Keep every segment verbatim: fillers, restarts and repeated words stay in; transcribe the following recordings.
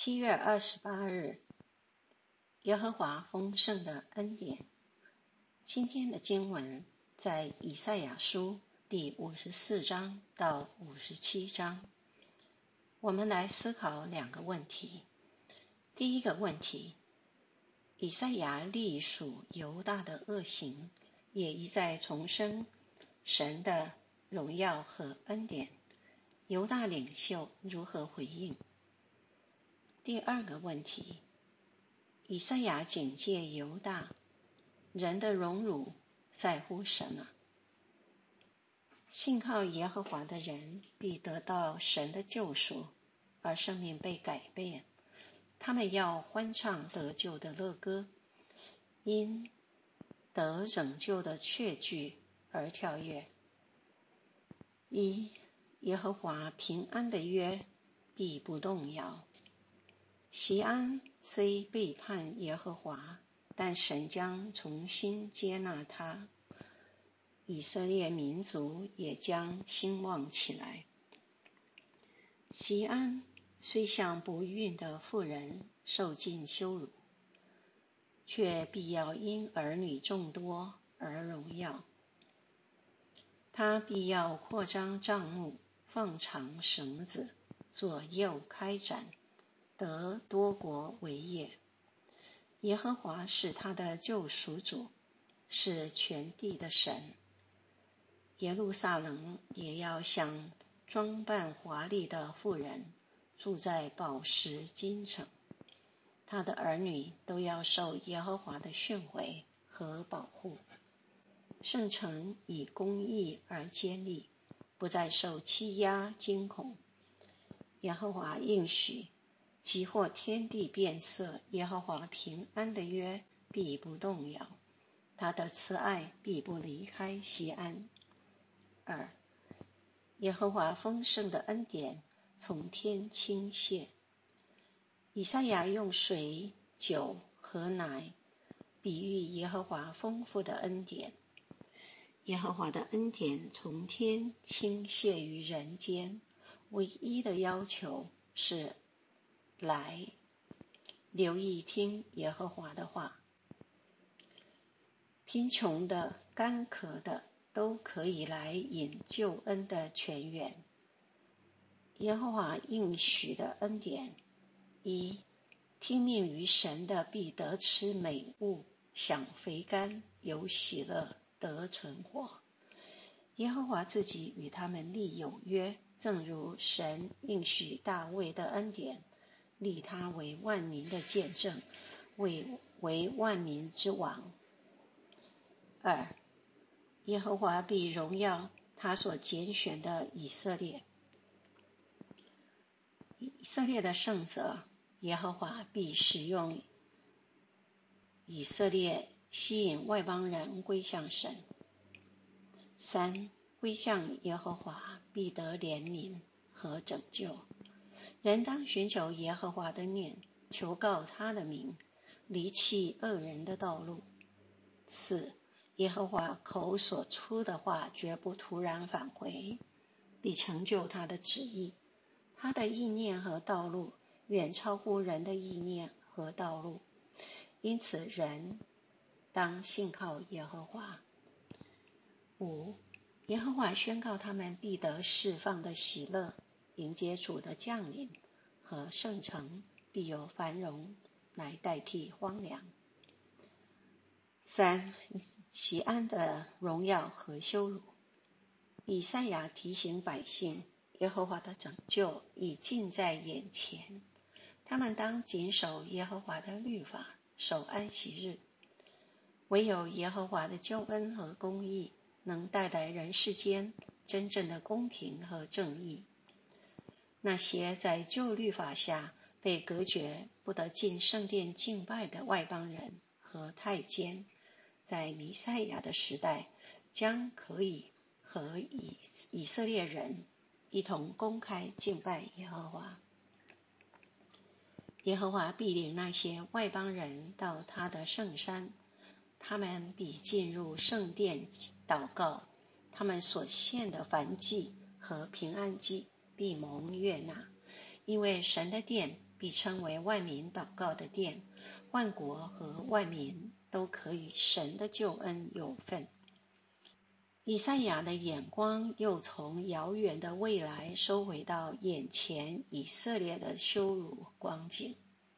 七月二十八日，耶和华丰盛的恩典。今天的经文在以赛亚书第五十四章到五十七章。我们来思考两个问题。第一个问题，以赛亚历数犹大的恶行，也一再重申神的荣耀和恩典。犹大领袖如何回应？第二个问题，以赛亚警戒犹大，人的荣辱在乎什么？信靠耶和华的人必得到神的救赎，而生命被改变。他们要欢唱得救的乐歌，因得拯救的确据而跳跃。一，耶和华平安的约必不动摇。锡安虽背叛耶和华，但神将重新接纳他，以色列民族也将兴旺起来。锡安虽像不孕的妇人受尽羞辱，却必要因儿女众多而荣耀。他必要扩张帐幕，放长绳子，左右开展，得多国为业。耶和华是他的救赎主，是全地的神。耶路撒冷也要像装扮华丽的妇人，住在宝石金城。他的儿女都要受耶和华的训诲和保护。圣城以公义而坚立，不再受欺压惊恐。耶和华应许，即或天地变色，耶和华平安的约必不动摇，他的慈爱必不离开锡安。二，耶和华丰盛的恩典从天倾泻。以赛亚用水、酒和奶比喻耶和华丰富的恩典。耶和华的恩典从天倾泻于人间，唯一的要求是来，留意听耶和华的话。贫穷的、干渴的都可以来饮救恩的泉源。耶和华应许的恩典：一，听命于神的必得吃美物，享肥甘，有喜乐，得存活。耶和华自己与他们立有约，正如神应许大卫的恩典，立他为万民的见证，为为万民之王。二，耶和华必荣耀他所拣选的以色列。以色列的圣者，耶和华必使用以色列吸引外邦人归向神。三，归向耶和华必得怜悯和拯救。人当寻求耶和华的面，求告他的名，离弃恶人的道路。四，耶和华口所出的话绝不突然返回，必成就他的旨意。他的意念和道路远超乎人的意念和道路，因此人当信靠耶和华。五，耶和华宣告他们必得释放的喜乐，迎接主的降临，和圣城必有繁荣来代替荒凉。三，锡安的荣耀和羞辱。以赛亚提醒百姓，耶和华的拯救已近在眼前，他们当谨守耶和华的律法，守安息日。唯有耶和华的救恩和公义能带来人世间真正的公平和正义。那些在旧律法下被隔绝不得进圣殿敬拜的外邦人和太监，在弥赛亚的时代将可以和以以色列人一同公开敬拜耶和华。耶和华必领那些外邦人到他的圣山，他们必进入圣殿祷告，他们所献的燔祭和平安祭必蒙悦纳，因为神的殿必称为万民祷告的殿，万国和万民都可与神的救恩有份。以赛亚的眼光又从遥远的未来收回到眼前以色列的羞辱光景。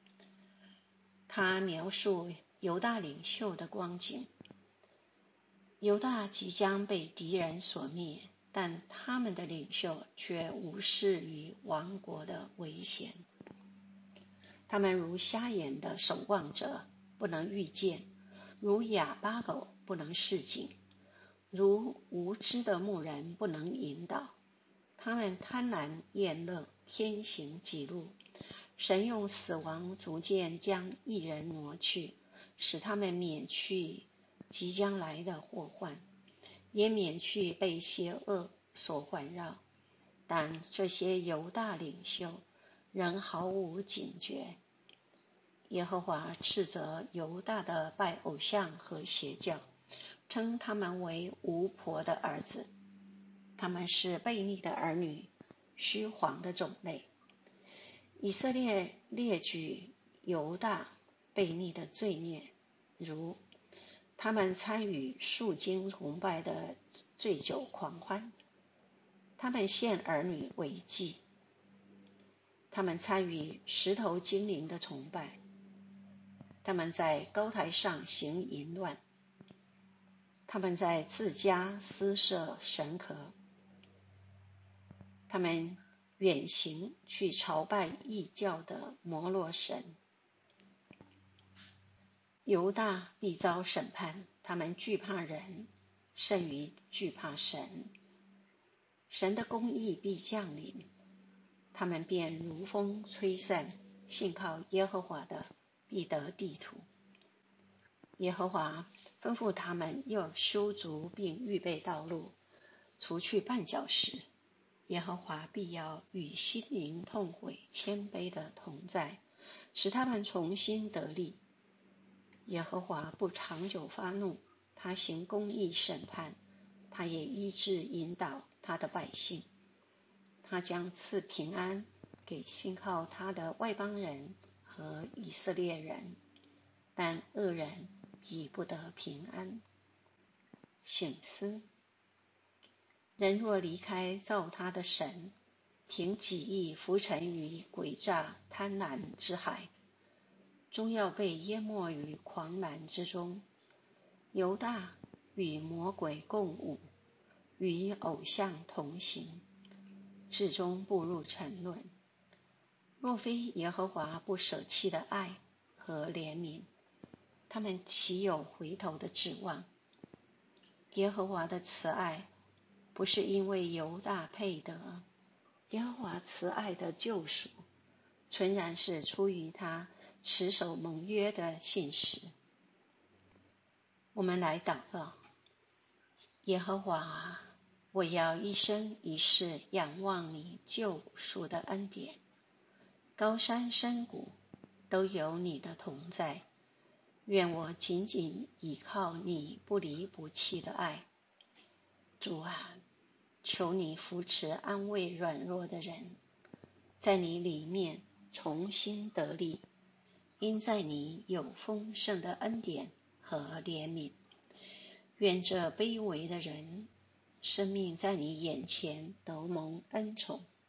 他描述犹大领袖的光景。犹大即将被敌人所灭，但他们的领袖却无视于亡国的危险。他们如瞎眼的守望者，不能预见；如哑巴狗，不能示警；如无知的牧人，不能引导。他们贪婪厌乐，偏行己路。神用死亡逐渐将义人挪去，使他们免去即将来的祸患，也免去被邪恶所环绕。但这些犹大领袖仍毫无警觉。耶和华斥责犹大的拜偶像和邪教，称他们为巫婆的儿子。他们是悖逆的儿女，虚谎的种类。以色列列举犹大悖逆的罪孽，如他们参与树精崇拜的醉酒狂欢，他们献儿女为祭，他们参与石头精灵的崇拜，他们在高台上行淫乱，他们在自家私设神壳，他们远行去朝拜异教的摩洛神。犹大必遭审判，他们惧怕人胜于惧怕神。神的公义必降临，他们便如风吹散，信靠耶和华的必得地土。耶和华吩咐他们要修筑并预备道路，除去绊脚石。耶和华必要与心灵痛悔谦卑的同在，使他们重新得力。耶和华不长久发怒，他行公义审判，他也医治引导他的百姓。他将赐平安给信靠他的外邦人和以色列人，但恶人必不得平安。省思：人若离开造他的神，凭己意浮沉于诡诈贪婪之海，终要被淹没于狂澜之中。犹大与魔鬼共舞，与偶像同行，至终步入沉沦。若非耶和华不舍弃的爱和怜悯，他们岂有回头的指望？耶和华的慈爱不是因为犹大配得，耶和华慈爱的救赎纯然是出于他持守盟约的信实。我们来祷告。耶和华，我要一生一世仰望你救赎的恩典，高山深谷都有你的同在，愿我紧紧倚靠你不离不弃的爱。主啊，求你扶持安慰软弱的人，在你里面重新得力，因在你有丰盛的恩典和怜悯。愿这卑微的人生命在你眼前得蒙恩宠。